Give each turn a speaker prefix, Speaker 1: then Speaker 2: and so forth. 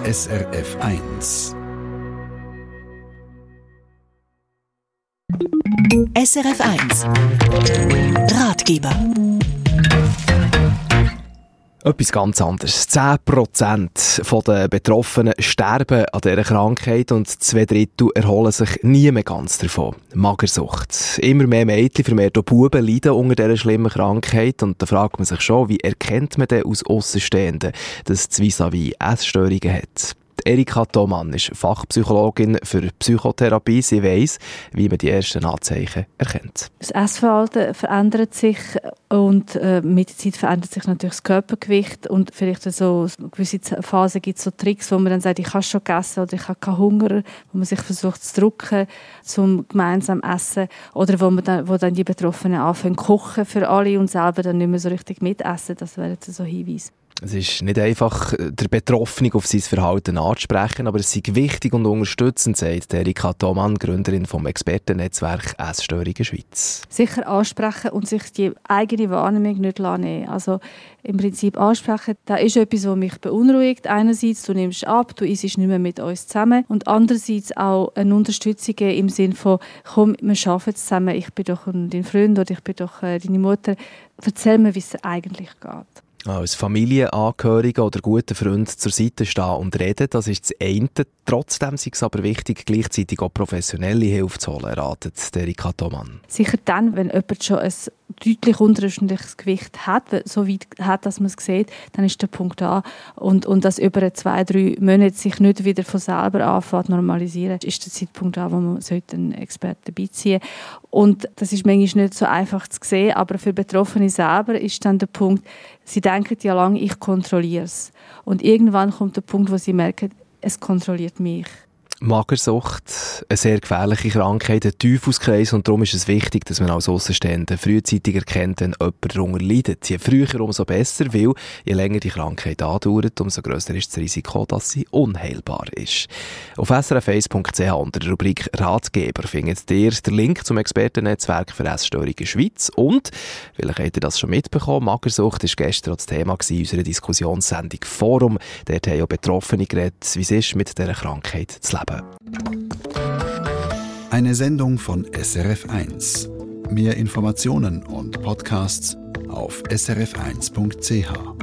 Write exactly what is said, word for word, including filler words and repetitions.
Speaker 1: S R F eins.
Speaker 2: S R F eins Ratgeber.
Speaker 3: Etwas ganz anderes. zehn Prozent der Betroffenen sterben an dieser Krankheit und zwei Drittel erholen sich nie mehr ganz davon. Magersucht. Immer mehr Mädchen, vermehrt auch Buben, leiden unter dieser schlimmen Krankheit. Und da fragt man sich schon, wie erkennt man denn aus Aussenstehenden, dass das Vis-à-vis Essstörungen hat? Erika Thomann ist Fachpsychologin für Psychotherapie. Sie weiss, wie man die ersten Anzeichen erkennt.
Speaker 4: Das Essverhalten verändert sich und äh, mit der Zeit verändert sich natürlich das Körpergewicht und vielleicht so eine gewisse Phase gibt es so Tricks, wo man dann sagt, ich habe schon gegessen oder ich habe keinen Hunger, wo man sich versucht zu drücken zum gemeinsamen Essen oder wo, man dann, wo dann die Betroffenen anfangen zu kochen für alle und selber dann nicht mehr so richtig mitessen. Das wären so Hinweise.
Speaker 3: Es ist nicht einfach, der Betroffene auf sein Verhalten anzusprechen, aber es ist wichtig und unterstützend, sagt Erika Thomann, Gründerin vom Expertennetzwerk Essstörungen Schweiz.
Speaker 4: Sicher ansprechen und sich die eigene Wahrnehmung nicht nehmen. Also im Prinzip ansprechen, da ist etwas, was mich beunruhigt. Einerseits, du nimmst ab, du isst nicht mehr mit uns zusammen und andererseits auch eine Unterstützung im Sinne von, komm, wir arbeiten zusammen, ich bin doch dein Freund oder ich bin doch äh, deine Mutter. Erzähl mir, wie es eigentlich geht.
Speaker 3: Als Familienangehörige oder guter Freund zur Seite stehen und reden, das ist das eine. Trotzdem ist es aber wichtig, gleichzeitig auch professionelle Hilfe zu holen, ratet Erika Thomann.
Speaker 4: Sicher dann, wenn jemand schon ein deutlich unterdurchschnittliches Gewicht hat, so weit hat, dass man es sieht, dann ist der Punkt da. Und, und das über zwei, drei Monate sich nicht wieder von selber anfängt normalisieren, ist der Zeitpunkt da, wo man einen Experten beiziehen sollte. Und das ist manchmal nicht so einfach zu sehen, aber für Betroffene selber ist dann der Punkt, sie denken ja lange, ich kontrolliere es. Und irgendwann kommt der Punkt, wo sie merken, es kontrolliert mich.
Speaker 3: Magersucht, eine sehr gefährliche Krankheit, ein Teufelskreis und darum ist es wichtig, dass man als Aussenstehender frühzeitig erkennt, wenn jemand darunter leidet. Je früher, umso besser, weil je länger die Krankheit andauert, umso grösser ist das Risiko, dass sie unheilbar ist. Auf s r f eins punkt c h unter der Rubrik Ratgeber findet ihr den Link zum Expertennetzwerk für Essstörungen Schweiz und, vielleicht habt ihr das schon mitbekommen, Magersucht war gestern auch das Thema in unserer Diskussionssendung Forum. Dort haben auch Betroffene geredet, wie es ist, mit dieser Krankheit zu leben.
Speaker 1: Eine Sendung von S R F eins. Mehr Informationen und Podcasts auf s r f eins punkt c h.